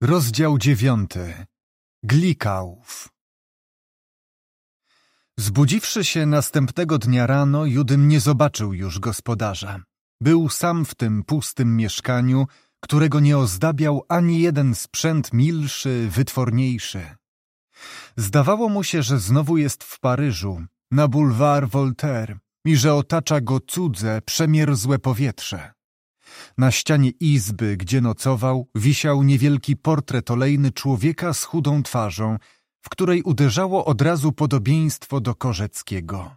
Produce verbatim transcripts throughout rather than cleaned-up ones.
Rozdział dziewiąty. Glikaów. Zbudziwszy się następnego dnia rano, Judym nie zobaczył już gospodarza. Był sam w tym pustym mieszkaniu, którego nie ozdabiał ani jeden sprzęt milszy, wytworniejszy. Zdawało mu się, że znowu jest w Paryżu, na Boulevard Voltaire i że otacza go cudze, przemierzłe powietrze. Na ścianie izby, gdzie nocował, wisiał niewielki portret olejny człowieka z chudą twarzą, w której uderzało od razu podobieństwo do Korzeckiego.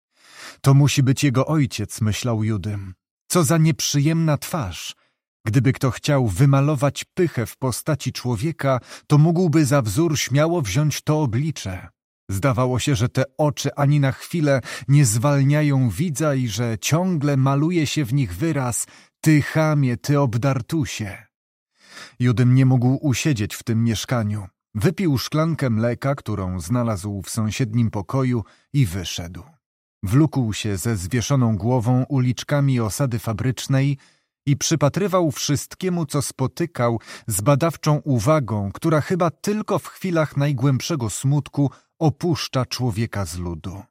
To musi być jego ojciec, myślał Judym. Co za nieprzyjemna twarz! Gdyby kto chciał wymalować pychę w postaci człowieka, to mógłby za wzór śmiało wziąć to oblicze. Zdawało się, że te oczy ani na chwilę nie zwalniają widza i że ciągle maluje się w nich wyraz: ty chamie, ty obdartusie. Judym nie mógł usiedzieć w tym mieszkaniu. Wypił szklankę mleka, którą znalazł w sąsiednim pokoju, i wyszedł. Wlókł się ze zwieszoną głową uliczkami osady fabrycznej i przypatrywał wszystkiemu, co spotykał, z badawczą uwagą, która chyba tylko w chwilach najgłębszego smutku opuszcza człowieka z ludu.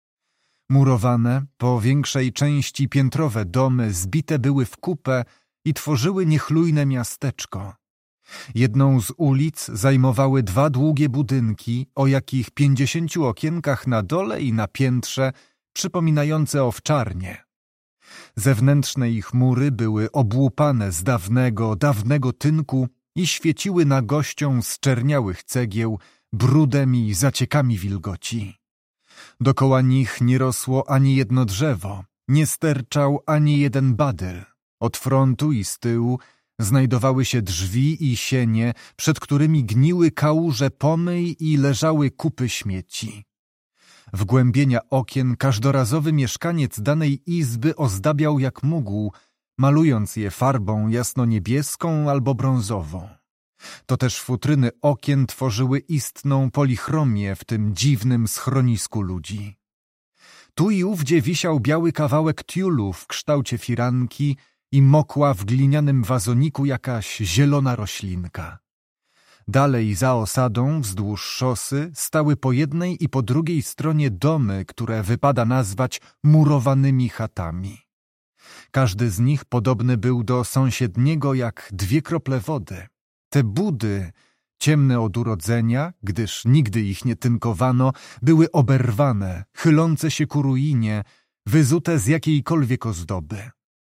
Murowane, po większej części piętrowe domy zbite były w kupę i tworzyły niechlujne miasteczko. Jedną z ulic zajmowały dwa długie budynki, o jakich pięćdziesięciu okienkach na dole i na piętrze, przypominające owczarnie. Zewnętrzne ich mury były obłupane z dawnego, dawnego tynku i świeciły na gościom z czerniałych cegieł, brudem i zaciekami wilgoci. Dokoła nich nie rosło ani jedno drzewo, nie sterczał ani jeden badyl. Od frontu i z tyłu znajdowały się drzwi i sienie, przed którymi gniły kałuże pomyj i leżały kupy śmieci. Wgłębienia okien każdorazowy mieszkaniec danej izby ozdabiał jak mógł, malując je farbą jasno-niebieską albo brązową. To też futryny okien tworzyły istną polichromię w tym dziwnym schronisku ludzi. Tu i ówdzie wisiał biały kawałek tiulu w kształcie firanki i mokła w glinianym wazoniku jakaś zielona roślinka. Dalej za osadą, wzdłuż szosy, stały po jednej i po drugiej stronie domy, które wypada nazwać murowanymi chatami. Każdy z nich podobny był do sąsiedniego jak dwie krople wody. Te budy, ciemne od urodzenia, gdyż nigdy ich nie tynkowano, były oberwane, chylące się ku ruinie, wyzute z jakiejkolwiek ozdoby.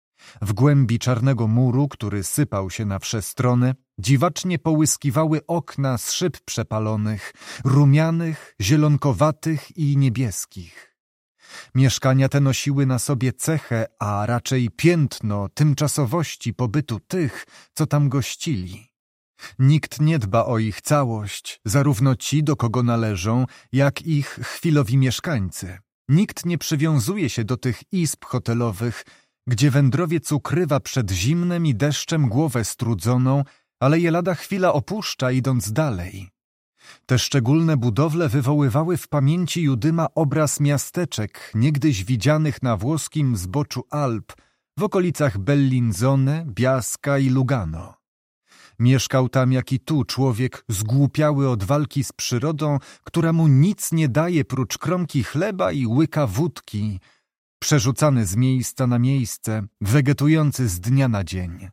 W głębi czarnego muru, który sypał się na wsze strony, dziwacznie połyskiwały okna z szyb przepalonych, rumianych, zielonkowatych i niebieskich. Mieszkania te nosiły na sobie cechę, a raczej piętno tymczasowości pobytu tych, co tam gościli. Nikt nie dba o ich całość, zarówno ci, do kogo należą, jak ich chwilowi mieszkańcy. Nikt nie przywiązuje się do tych izb hotelowych, gdzie wędrowiec ukrywa przed zimnem i deszczem głowę strudzoną, ale je lada chwila opuszcza, idąc dalej. Te szczególne budowle wywoływały w pamięci Judyma obraz miasteczek, niegdyś widzianych na włoskim zboczu Alp, w okolicach Bellinzone, Biaska i Lugano. Mieszkał tam jak i tu człowiek zgłupiały od walki z przyrodą, która mu nic nie daje prócz kromki chleba i łyka wódki, przerzucany z miejsca na miejsce, wegetujący z dnia na dzień.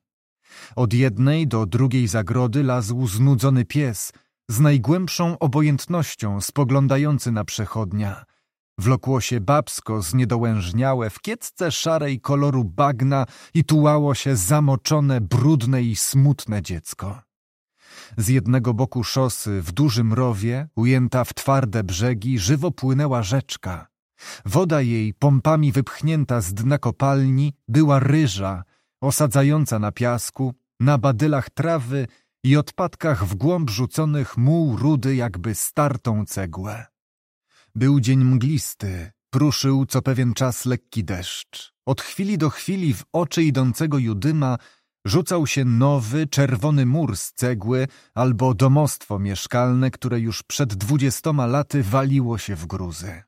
Od jednej do drugiej zagrody lazł znudzony pies, z najgłębszą obojętnością spoglądający na przechodnia. Wlokło się babsko zniedołężniałe w kiecce szarej koloru bagna i tułało się zamoczone, brudne i smutne dziecko. Z jednego boku szosy, w dużym rowie, ujęta w twarde brzegi, żywo płynęła rzeczka. Woda jej, pompami wypchnięta z dna kopalni, była ryża, osadzająca na piasku, na badylach trawy i odpadkach w głąb rzuconych muł rudy jakby startą cegłę. Był dzień mglisty, pruszył co pewien czas lekki deszcz. Od chwili do chwili w oczy idącego Judyma rzucał się nowy, czerwony mur z cegły albo domostwo mieszkalne, które już przed dwudziestoma laty waliło się w gruzy.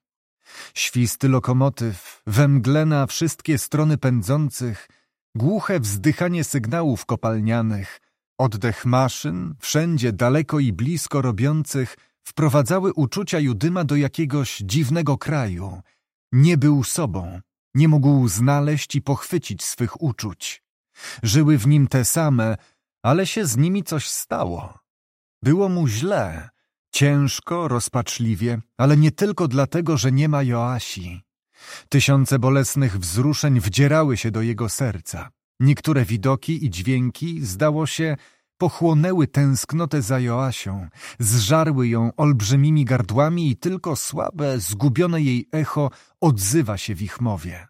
Świsty lokomotyw, we mgle na wszystkie strony pędzących, głuche wzdychanie sygnałów kopalnianych, oddech maszyn, wszędzie daleko i blisko robiących, wprowadzały uczucia Judyma do jakiegoś dziwnego kraju. Nie był sobą, nie mógł znaleźć i pochwycić swych uczuć. Żyły w nim te same, ale się z nimi coś stało. Było mu źle, ciężko, rozpaczliwie, ale nie tylko dlatego, że nie ma Joasi. Tysiące bolesnych wzruszeń wdzierały się do jego serca. Niektóre widoki i dźwięki, zdało się, pochłonęły tęsknotę za Joasią, zżarły ją olbrzymimi gardłami i tylko słabe, zgubione jej echo odzywa się w ich mowie.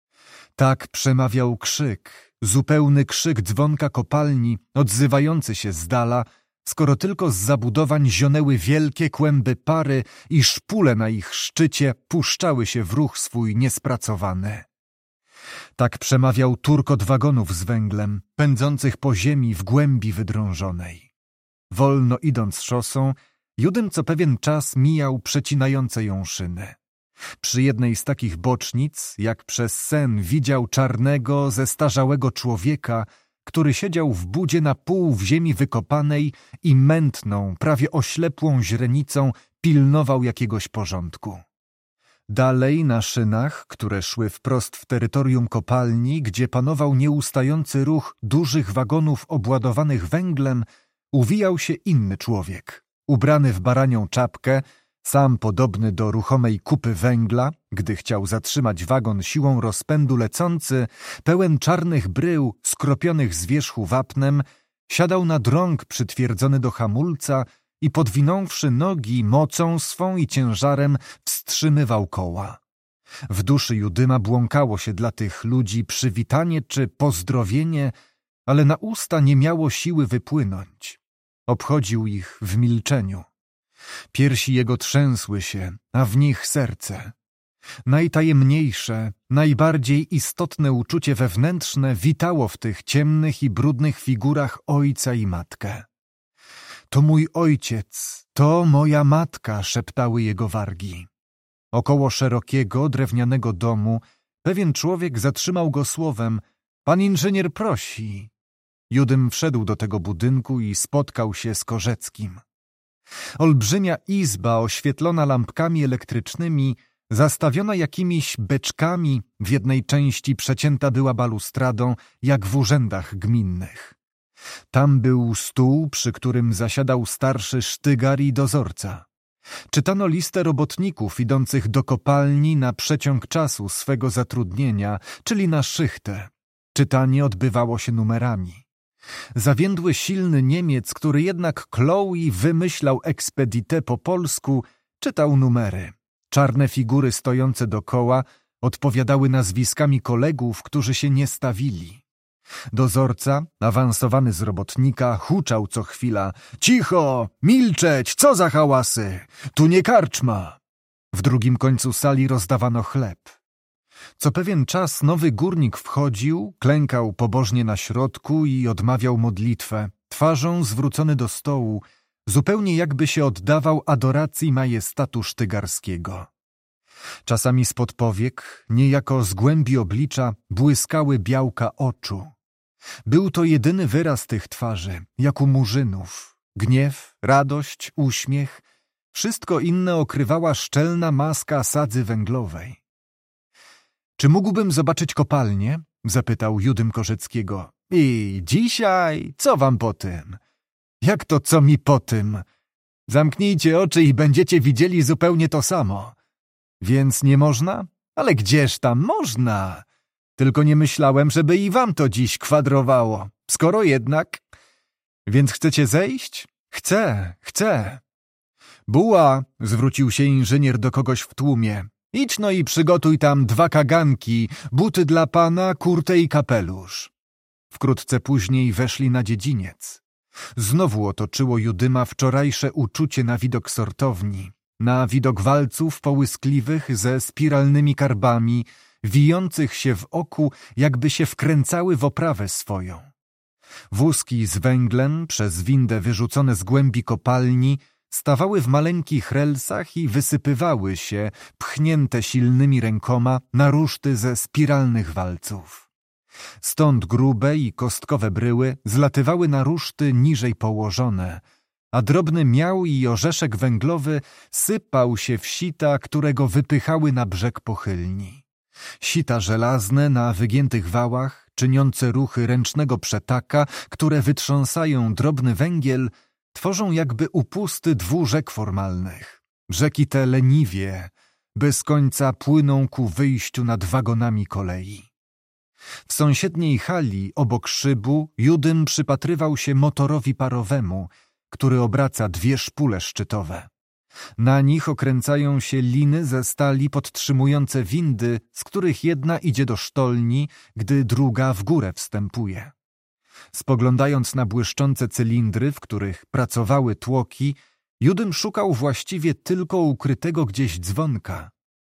Tak przemawiał krzyk, zupełny krzyk dzwonka kopalni, odzywający się z dala, skoro tylko z zabudowań zionęły wielkie kłęby pary i szpule na ich szczycie puszczały się w ruch swój niespracowany. Tak przemawiał turkot wagonów z węglem, pędzących po ziemi w głębi wydrążonej. Wolno idąc szosą, Judym co pewien czas mijał przecinające ją szyny. Przy jednej z takich bocznic, jak przez sen, widział czarnego, zestarzałego człowieka, który siedział w budzie na pół w ziemi wykopanej i mętną, prawie oślepłą źrenicą pilnował jakiegoś porządku. Dalej na szynach, które szły wprost w terytorium kopalni, gdzie panował nieustający ruch dużych wagonów obładowanych węglem, uwijał się inny człowiek, ubrany w baranią czapkę, sam podobny do ruchomej kupy węgla, gdy chciał zatrzymać wagon siłą rozpędu lecący, pełen czarnych brył skropionych z wierzchu wapnem, siadał na drąg przytwierdzony do hamulca i podwinąwszy nogi mocą swą i ciężarem wstrzymywał koła. W duszy Judyma błąkało się dla tych ludzi przywitanie czy pozdrowienie, ale na usta nie miało siły wypłynąć. Obchodził ich w milczeniu. Piersi jego trzęsły się, a w nich serce. Najtajemniejsze, najbardziej istotne uczucie wewnętrzne witało w tych ciemnych i brudnych figurach ojca i matkę. To mój ojciec, to moja matka, szeptały jego wargi. Około szerokiego, drewnianego domu pewien człowiek zatrzymał go słowem: pan inżynier prosi. Judym wszedł do tego budynku i spotkał się z Korzeckim. Olbrzymia izba oświetlona lampkami elektrycznymi, zastawiona jakimiś beczkami, w jednej części przecięta była balustradą, jak w urzędach gminnych. Tam był stół, przy którym zasiadał starszy sztygar i dozorca. Czytano listę robotników idących do kopalni na przeciąg czasu swego zatrudnienia, czyli na szychtę. Czytanie odbywało się numerami. Zawiędły silny Niemiec, który jednak klął i wymyślał ekspedite po polsku, czytał numery. Czarne figury stojące dokoła odpowiadały nazwiskami kolegów, którzy się nie stawili. Dozorca, awansowany z robotnika, huczał co chwila: cicho, milczeć, co za hałasy, tu nie karczma. W drugim końcu sali rozdawano chleb. Co pewien czas nowy górnik wchodził, klękał pobożnie na środku i odmawiał modlitwę, twarzą zwrócony do stołu, zupełnie jakby się oddawał adoracji majestatu sztygarskiego. Czasami spod powiek, niejako z głębi oblicza, błyskały białka oczu. Był to jedyny wyraz tych twarzy, jak u murzynów. Gniew, radość, uśmiech, wszystko inne okrywała szczelna maska sadzy węglowej. Czy mógłbym zobaczyć kopalnię? Zapytał Judym Korzeckiego. I dzisiaj? Co wam po tym? Jak to co mi po tym? Zamknijcie oczy i będziecie widzieli zupełnie to samo. Więc nie można? Ale gdzież tam można? Tylko nie myślałem, żeby i wam to dziś kwadrowało. Skoro jednak... Więc chcecie zejść? Chcę, chcę. Buła, zwrócił się inżynier do kogoś w tłumie. Idź no i przygotuj tam dwa kaganki, buty dla pana, kurtę i kapelusz. Wkrótce później weszli na dziedziniec. Znowu otoczyło Judyma wczorajsze uczucie na widok sortowni, na widok walców połyskliwych ze spiralnymi karbami, wijących się w oku, jakby się wkręcały w oprawę swoją. Wózki z węglem, przez windę wyrzucone z głębi kopalni, stawały w maleńkich relsach i wysypywały się, pchnięte silnymi rękoma, na ruszty ze spiralnych walców. Stąd grube i kostkowe bryły zlatywały na ruszty niżej położone, a drobny miał i orzeszek węglowy sypał się w sita, którego wypychały na brzeg pochylni. Sita żelazne na wygiętych wałach, czyniące ruchy ręcznego przetaka, które wytrząsają drobny węgiel, tworzą jakby upusty dwóch rzek formalnych. Rzeki te leniwie, bez końca płyną ku wyjściu nad wagonami kolei. W sąsiedniej hali, obok szybu, Judym przypatrywał się motorowi parowemu, który obraca dwie szpule szczytowe. Na nich okręcają się liny ze stali podtrzymujące windy, z których jedna idzie do sztolni, gdy druga w górę wstępuje. Spoglądając na błyszczące cylindry, w których pracowały tłoki, Judym szukał właściwie tylko ukrytego gdzieś dzwonka.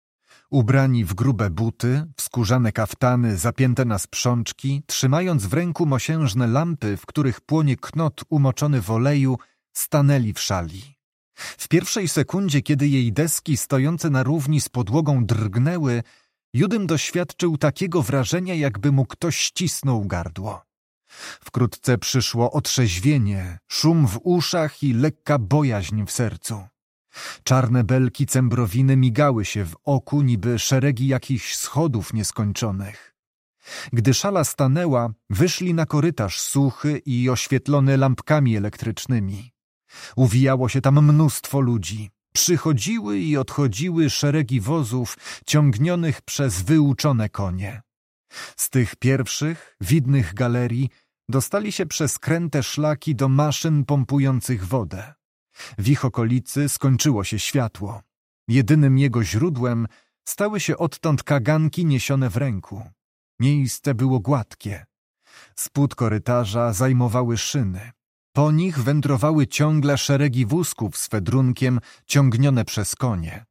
Ubrani w grube buty, w skórzane kaftany zapięte na sprzączki, trzymając w ręku mosiężne lampy, w których płonie knot umoczony w oleju, stanęli w szali. W pierwszej sekundzie, kiedy jej deski stojące na równi z podłogą drgnęły, Judym doświadczył takiego wrażenia, jakby mu ktoś ścisnął gardło. Wkrótce przyszło otrzeźwienie, szum w uszach i lekka bojaźń w sercu. Czarne belki cembrowiny migały się w oku, niby szeregi jakichś schodów nieskończonych. Gdy szala stanęła, wyszli na korytarz suchy i oświetlony lampkami elektrycznymi. Uwijało się tam mnóstwo ludzi. Przychodziły i odchodziły szeregi wozów ciągnionych przez wyuczone konie. Z tych pierwszych, widnych galerii, dostali się przez kręte szlaki do maszyn pompujących wodę. W ich okolicy skończyło się światło. Jedynym jego źródłem stały się odtąd kaganki niesione w ręku. Miejsce było gładkie. Spód korytarza zajmowały szyny. Po nich wędrowały ciągle szeregi wózków z fedrunkiem ciągnione przez konie.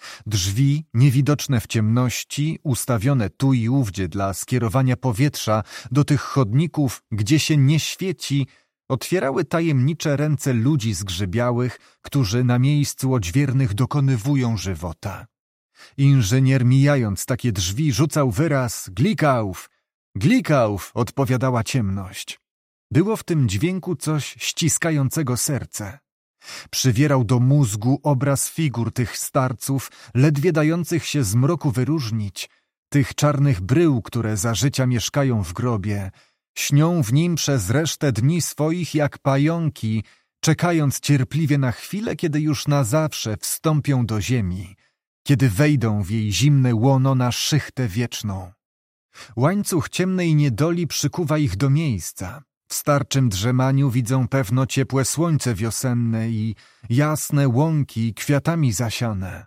Drzwi, niewidoczne w ciemności, ustawione tu i ówdzie dla skierowania powietrza do tych chodników, gdzie się nie świeci, otwierały tajemnicze ręce ludzi zgrzybiałych, którzy na miejscu odźwiernych dokonywują żywota. Inżynier, mijając takie drzwi, rzucał wyraz „Glikauf! Glikauf!” odpowiadała ciemność. Było w tym dźwięku coś ściskającego serce. Przywierał do mózgu obraz figur tych starców, ledwie dających się z mroku wyróżnić, tych czarnych brył, które za życia mieszkają w grobie, śnią w nim przez resztę dni swoich jak pająki, czekając cierpliwie na chwilę, kiedy już na zawsze wstąpią do ziemi, kiedy wejdą w jej zimne łono na szychtę wieczną. Łańcuch ciemnej niedoli przykuwa ich do miejsca. W starczym drzemaniu widzą pewno ciepłe słońce wiosenne i jasne łąki kwiatami zasiane.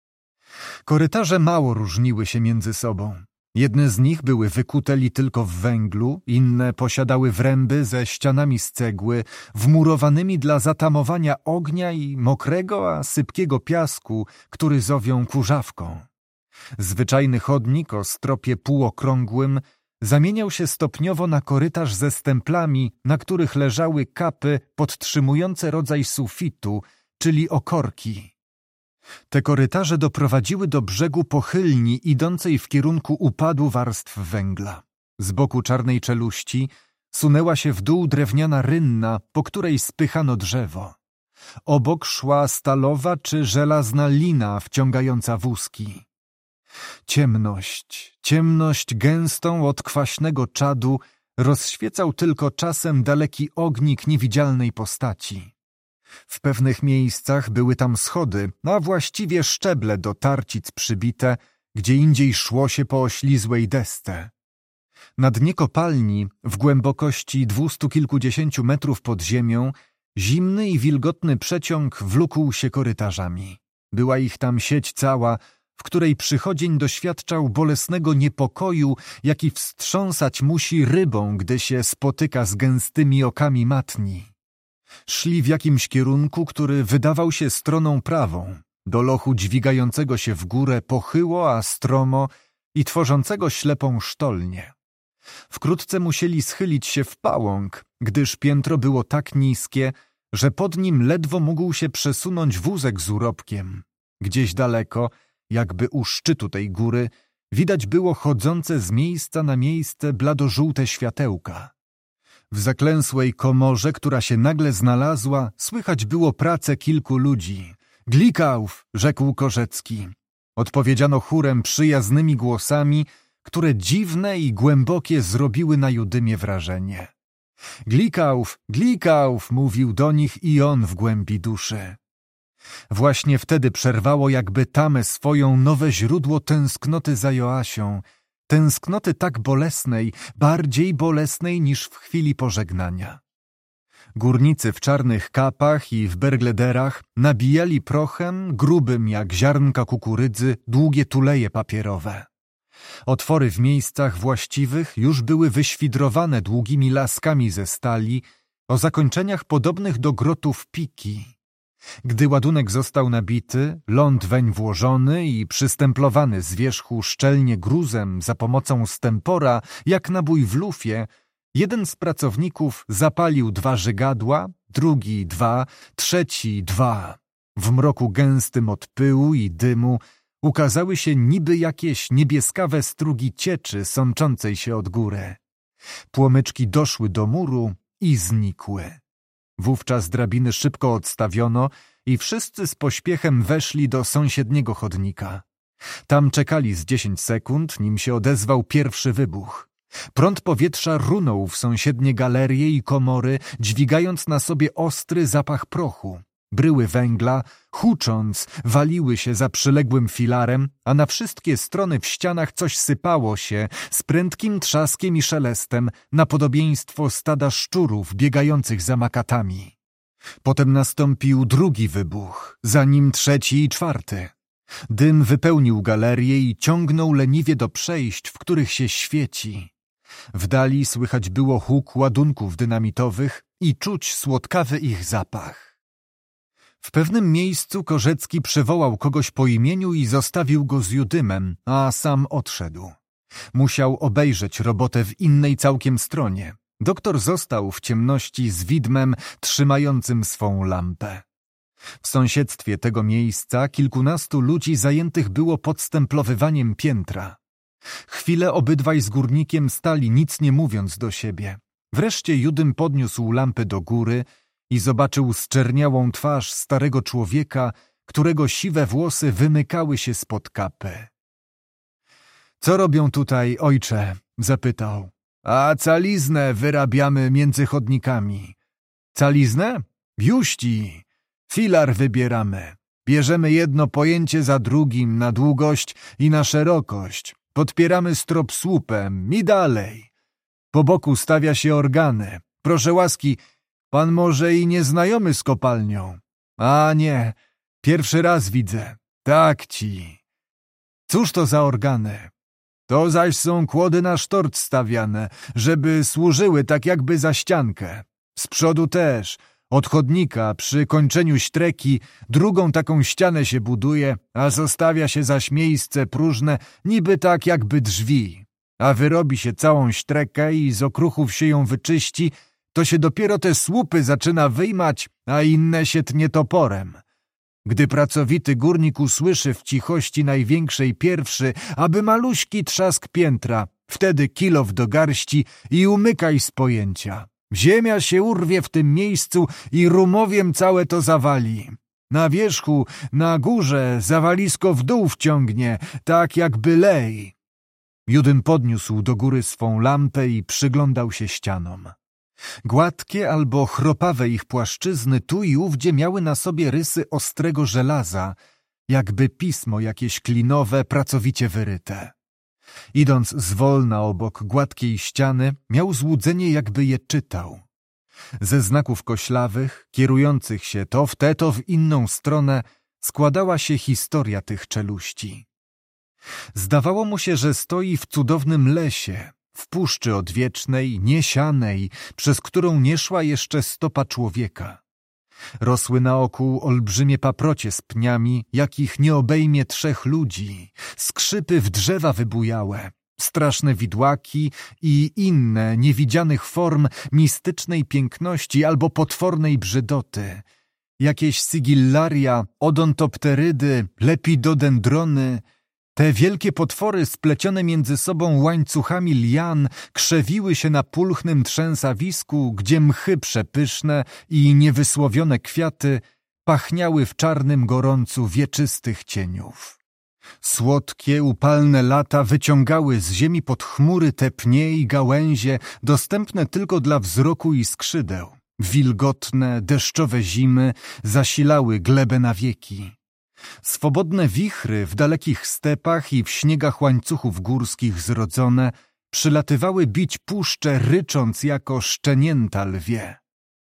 Korytarze mało różniły się między sobą. Jedne z nich były wykute li tylko w węglu, inne posiadały wręby ze ścianami z cegły, wmurowanymi dla zatamowania ognia i mokrego, a sypkiego piasku, który zowią kurzawką. Zwyczajny chodnik o stropie półokrągłym zamieniał się stopniowo na korytarz ze stemplami, na których leżały kapy podtrzymujące rodzaj sufitu, czyli okorki. Te korytarze doprowadziły do brzegu pochylni idącej w kierunku upadu warstw węgla. Z boku czarnej czeluści sunęła się w dół drewniana rynna, po której spychano drzewo. Obok szła stalowa czy żelazna lina wciągająca wózki. Ciemność, ciemność gęstą od kwaśnego czadu rozświecał tylko czasem daleki ognik niewidzialnej postaci. W pewnych miejscach były tam schody, a właściwie szczeble do tarcic przybite, gdzie indziej szło się po oślizłej desce. Na dnie kopalni, w głębokości dwustu kilkudziesięciu metrów pod ziemią, zimny i wilgotny przeciąg wlókł się korytarzami. Była ich tam sieć cała, w której przychodzień doświadczał bolesnego niepokoju, jaki wstrząsać musi rybą, gdy się spotyka z gęstymi okami matni. Szli w jakimś kierunku, który wydawał się stroną prawą, do lochu dźwigającego się w górę pochyło, a stromo i tworzącego ślepą sztolnię. Wkrótce musieli schylić się w pałąk, gdyż piętro było tak niskie, że pod nim ledwo mógł się przesunąć wózek z urobkiem. Gdzieś daleko, jakby u szczytu tej góry, widać było chodzące z miejsca na miejsce bladożółte światełka. W zaklęsłej komorze, która się nagle znalazła, słychać było pracę kilku ludzi. Glikauf, rzekł Korzecki. Odpowiedziano chórem przyjaznymi głosami, które dziwne i głębokie zrobiły na Judymie wrażenie. Glikauf, Glikauf, mówił do nich i on w głębi duszy. Właśnie wtedy przerwało jakby tamę swoją nowe źródło tęsknoty za Joasią, tęsknoty tak bolesnej, bardziej bolesnej niż w chwili pożegnania. Górnicy w czarnych kapach i w berglederach nabijali prochem, grubym jak ziarnka kukurydzy, długie tuleje papierowe. Otwory w miejscach właściwych już były wyświdrowane długimi laskami ze stali, o zakończeniach podobnych do grotów piki. Gdy ładunek został nabity, ląd weń włożony i przystemplowany z wierzchu szczelnie gruzem za pomocą stempora, jak nabój w lufie, jeden z pracowników zapalił dwa żygadła, drugi dwa, trzeci dwa. W mroku gęstym od pyłu i dymu ukazały się niby jakieś niebieskawe strugi cieczy sączącej się od góry. Płomyczki doszły do muru i znikły. Wówczas drabiny szybko odstawiono i wszyscy z pośpiechem weszli do sąsiedniego chodnika. Tam czekali z dziesięć sekund, nim się odezwał pierwszy wybuch. Prąd powietrza runął w sąsiednie galerie i komory, dźwigając na sobie ostry zapach prochu. Bryły węgla, hucząc, waliły się za przyległym filarem, a na wszystkie strony w ścianach coś sypało się z prędkim trzaskiem i szelestem na podobieństwo stada szczurów biegających za makatami. Potem nastąpił drugi wybuch, za nim trzeci i czwarty. Dym wypełnił galerię i ciągnął leniwie do przejść, w których się świeci. W dali słychać było huk ładunków dynamitowych i czuć słodkawy ich zapach. W pewnym miejscu Korzecki przywołał kogoś po imieniu i zostawił go z Judymem, a sam odszedł. Musiał obejrzeć robotę w innej całkiem stronie. Doktor został w ciemności z widmem trzymającym swą lampę. W sąsiedztwie tego miejsca kilkunastu ludzi zajętych było podstemplowywaniem piętra. Chwilę obydwaj z górnikiem stali, nic nie mówiąc do siebie. Wreszcie Judym podniósł lampę do góry i zobaczył zczerniałą twarz starego człowieka, którego siwe włosy wymykały się spod kapy. — Co robią tutaj, ojcze? — zapytał. — A caliznę wyrabiamy między chodnikami. — Caliznę? Juści! Filar wybieramy. Bierzemy jedno pojęcie za drugim na długość i na szerokość. Podpieramy strop słupem i dalej. Po boku stawia się organy. Proszę łaski, pan może i nieznajomy z kopalnią. A nie, pierwszy raz widzę. Tak ci. Cóż to za organy? To zaś są kłody na sztort stawiane, żeby służyły tak jakby za ściankę. Z przodu też. Od chodnika przy kończeniu śtreki drugą taką ścianę się buduje, a zostawia się zaś miejsce próżne, niby tak jakby drzwi. A wyrobi się całą śtrekę i z okruchów się ją wyczyści, to się dopiero te słupy zaczyna wyjmać, a inne się tnie toporem. Gdy pracowity górnik usłyszy w cichości największej pierwszy, aby maluśki trzask piętra, wtedy kilow do garści i umykaj z pojęcia. Ziemia się urwie w tym miejscu i rumowiem całe to zawali. Na wierzchu, na górze zawalisko w dół wciągnie, tak jakby lej. Judym podniósł do góry swą lampę i przyglądał się ścianom. Gładkie albo chropawe ich płaszczyzny tu i ówdzie miały na sobie rysy ostrego żelaza, jakby pismo jakieś klinowe, pracowicie wyryte. Idąc zwolna obok gładkiej ściany, miał złudzenie, jakby je czytał. Ze znaków koślawych, kierujących się to w tę, to w inną stronę, składała się historia tych czeluści. Zdawało mu się, że stoi w cudownym lesie, w puszczy odwiecznej, niesianej, przez którą nie szła jeszcze stopa człowieka. Rosły naokół olbrzymie paprocie z pniami, jakich nie obejmie trzech ludzi, skrzypy w drzewa wybujałe, straszne widłaki i inne niewidzianych form mistycznej piękności albo potwornej brzydoty, jakieś sigillaria, odontopterydy, lepidodendrony Te wielkie potwory splecione między sobą łańcuchami lian krzewiły się na pulchnym trzęsawisku, gdzie mchy przepyszne i niewysłowione kwiaty pachniały w czarnym gorącu wieczystych cieniów. Słodkie, upalne lata wyciągały z ziemi pod chmury te pnie i gałęzie dostępne tylko dla wzroku i skrzydeł. Wilgotne, deszczowe zimy zasilały glebę na wieki. Swobodne wichry w dalekich stepach i w śniegach łańcuchów górskich zrodzone przylatywały bić puszcze, rycząc jako szczenięta lwie.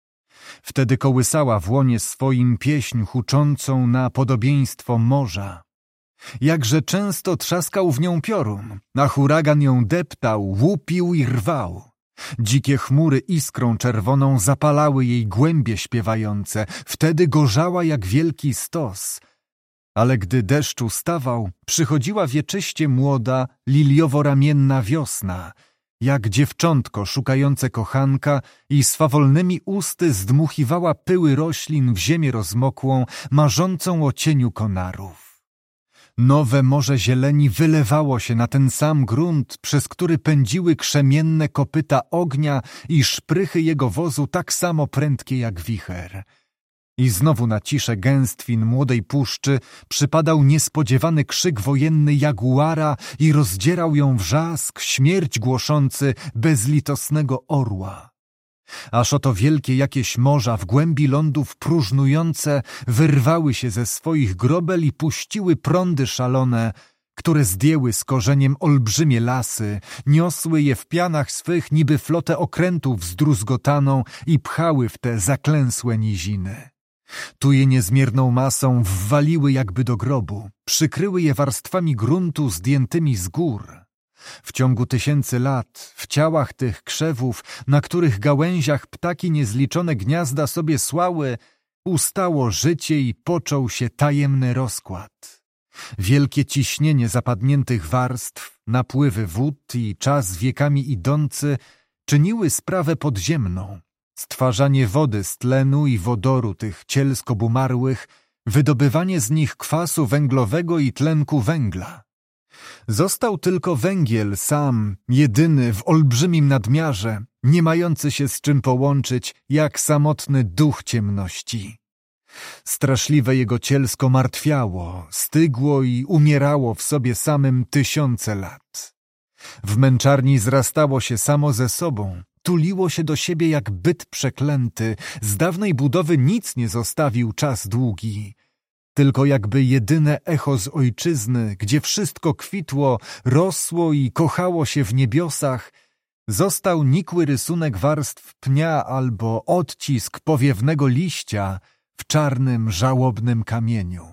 Wtedy kołysała w łonie swoim pieśń huczącą na podobieństwo morza. Jakże często trzaskał w nią piorun, a huragan ją deptał, łupił i rwał. Dzikie chmury iskrą czerwoną zapalały jej głębie śpiewające, wtedy gorzała jak wielki stos. Ale gdy deszcz ustawał, przychodziła wieczyście młoda, liliowo-ramienna wiosna, jak dziewczątko szukające kochanka i swawolnymi usty zdmuchiwała pyły roślin w ziemię rozmokłą, marzącą o cieniu konarów. Nowe morze zieleni wylewało się na ten sam grunt, przez który pędziły krzemienne kopyta ognia i szprychy jego wozu tak samo prędkie jak wicher. I znowu na ciszę gęstwin młodej puszczy przypadał niespodziewany krzyk wojenny jaguara i rozdzierał ją wrzask, śmierć głoszący bezlitosnego orła. Aż oto wielkie jakieś morza w głębi lądów próżnujące wyrwały się ze swoich grobel i puściły prądy szalone, które zdjęły z korzeniem olbrzymie lasy, niosły je w pianach swych niby flotę okrętów zdruzgotaną i pchały w te zaklęsłe niziny. Tu je niezmierną masą wwaliły jakby do grobu, przykryły je warstwami gruntu zdjętymi z gór. W ciągu tysięcy lat, w ciałach tych krzewów, na których gałęziach ptaki niezliczone gniazda sobie słały, ustało życie i począł się tajemny rozkład. Wielkie ciśnienie zapadniętych warstw, napływy wód i czas wiekami idący czyniły sprawę podziemną. Stwarzanie wody z tlenu i wodoru tych ciel skobumarłych, wydobywanie z nich kwasu węglowego i tlenku węgla. Został tylko węgiel sam, jedyny w olbrzymim nadmiarze, nie mający się z czym połączyć, jak samotny duch ciemności. Straszliwe jego cielsko martwiało, stygło i umierało w sobie samym tysiące lat. W męczarni zrastało się samo ze sobą, tuliło się do siebie jak byt przeklęty, z dawnej budowy nic nie zostawił czas długi. Tylko jakby jedyne echo z ojczyzny, gdzie wszystko kwitło, rosło i kochało się w niebiosach, został nikły rysunek warstw pnia albo odcisk powiewnego liścia w czarnym, żałobnym kamieniu.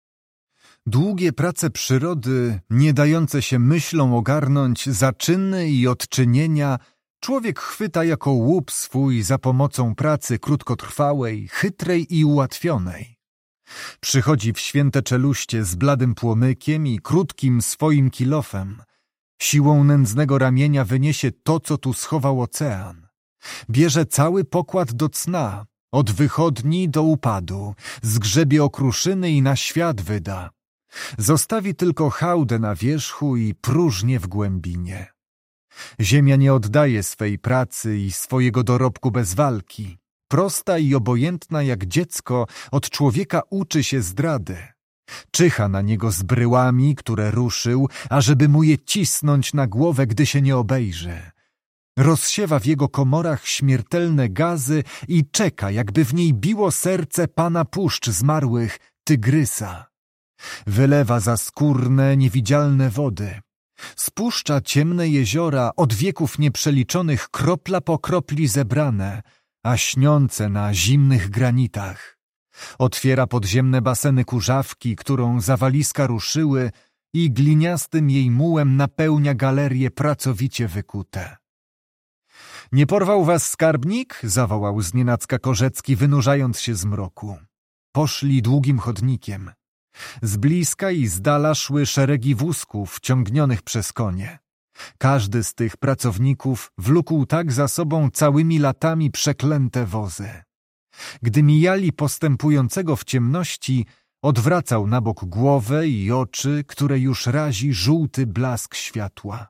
Długie prace przyrody, nie dające się myślą ogarnąć za czyny i odczynienia, człowiek chwyta jako łup swój za pomocą pracy krótkotrwałej, chytrej i ułatwionej. Przychodzi w święte czeluście z bladym płomykiem i krótkim swoim kilofem. Siłą nędznego ramienia wyniesie to, co tu schował ocean. Bierze cały pokład do cna, od wychodni do upadu, zgrzebie okruszyny i na świat wyda. Zostawi tylko hałdę na wierzchu i próżnię w głębinie. Ziemia nie oddaje swej pracy i swojego dorobku bez walki. Prosta i obojętna jak dziecko, od człowieka uczy się zdrady. Czyha na niego z bryłami, które ruszył, ażeby mu je cisnąć na głowę, gdy się nie obejrzy. Rozsiewa w jego komorach śmiertelne gazy i czeka, jakby w niej biło serce pana puszcz zmarłych, tygrysa. Wylewa za skórne, niewidzialne wody. Spuszcza ciemne jeziora, od wieków nieprzeliczonych kropla po kropli zebrane, a śniące na zimnych granitach. Otwiera podziemne baseny kurzawki, którą zawaliska ruszyły i gliniastym jej mułem napełnia galerie pracowicie wykute. Nie porwał was skarbnik? Zawołał znienacka Korzecki, wynurzając się z mroku. Poszli długim chodnikiem. Z bliska i z dala szły szeregi wózków ciągnionych przez konie. Każdy z tych pracowników wlókł tak za sobą całymi latami przeklęte wozy. Gdy mijali postępującego w ciemności, Odwracał na bok głowę i oczy, które już razi żółty blask światła.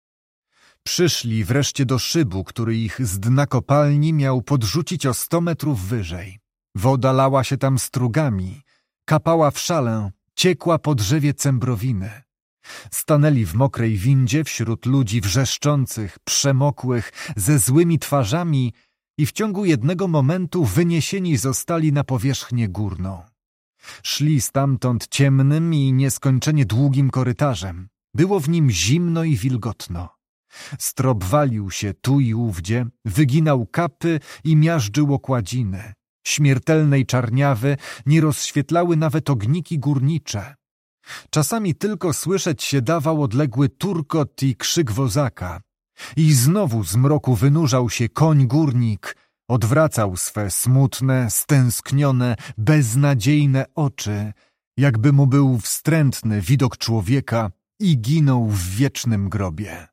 Przyszli wreszcie do szybu, który ich z dna kopalni miał podrzucić o sto metrów wyżej. Woda lała się tam strugami, kapała w szalę, ciekła po drzewie cembrowiny. Stanęli w mokrej windzie wśród ludzi wrzeszczących, przemokłych, ze złymi twarzami i w ciągu jednego momentu wyniesieni zostali na powierzchnię górną. Szli stamtąd ciemnym i nieskończenie długim korytarzem. Było w nim zimno i wilgotno. Strop walił się tu i ówdzie, wyginał kapy i miażdżył okładziny. Śmiertelnej czarniawy nie rozświetlały nawet ogniki górnicze. Czasami tylko słyszeć się dawał odległy turkot i krzyk wozaka. I znowu z mroku wynurzał się koń górnik, odwracał swe smutne, stęsknione, beznadziejne oczy, jakby mu był wstrętny widok człowieka i ginął w wiecznym grobie.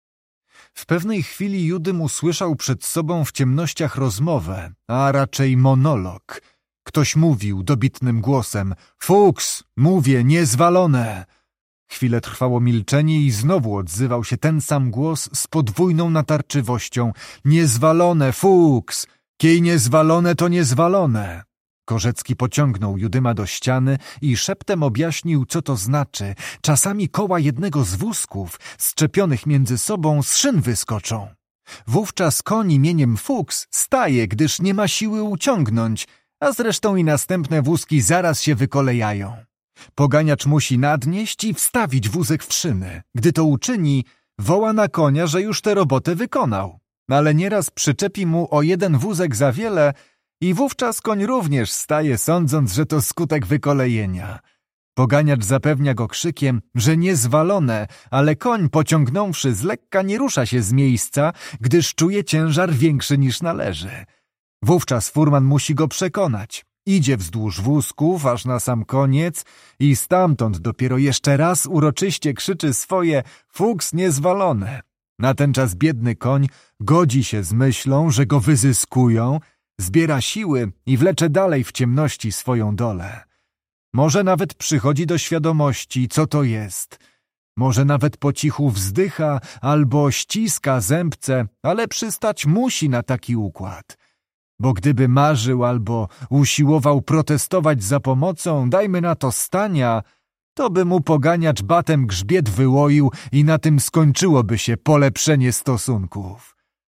W pewnej chwili Judym usłyszał przed sobą w ciemnościach rozmowę, a raczej monolog. Ktoś mówił dobitnym głosem: „Fuks, mówię, niezwalone!” Chwilę trwało milczenie i znowu odzywał się ten sam głos z podwójną natarczywością: „Niezwalone, Fuks! Kiej niezwalone to niezwalone!” Korzecki pociągnął Judyma do ściany i szeptem objaśnił, co to znaczy. Czasami koła jednego z wózków, szczepionych między sobą, z szyn wyskoczą. Wówczas koń imieniem Fuks staje, gdyż nie ma siły uciągnąć, a zresztą i następne wózki zaraz się wykolejają. Poganiacz musi nadnieść i wstawić wózek w szyny. Gdy to uczyni, woła na konia, że już tę robotę wykonał. Ale nieraz przyczepi mu o jeden wózek za wiele i wówczas koń również staje, sądząc, że to skutek wykolejenia. Poganiacz zapewnia go krzykiem, że nie zwalone, ale koń, pociągnąwszy z lekka, nie rusza się z miejsca, gdyż czuje ciężar większy niż należy. Wówczas furman musi go przekonać. Idzie wzdłuż wózków, aż na sam koniec i stamtąd dopiero jeszcze raz uroczyście krzyczy swoje „Fuks niezwalone”. Natenczas biedny koń godzi się z myślą, że go wyzyskują, zbiera siły i wlecze dalej w ciemności swoją dolę. Może nawet przychodzi do świadomości, co to jest. Może nawet po cichu wzdycha albo ściska zębce, ale przystać musi na taki układ. Bo gdyby marzył albo usiłował protestować za pomocą, dajmy na to stania, to by mu poganiacz batem grzbiet wyłoił i na tym skończyłoby się polepszenie stosunków.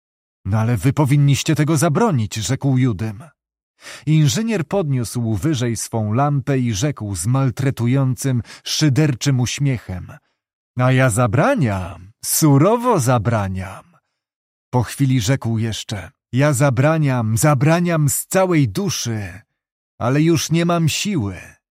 No ale wy powinniście tego zabronić, rzekł Judym. Inżynier podniósł wyżej swą lampę i rzekł z maltretującym, szyderczym uśmiechem: „A ja zabraniam, surowo zabraniam”. Po chwili rzekł jeszcze: „Ja zabraniam, zabraniam z całej duszy, ale już nie mam siły”.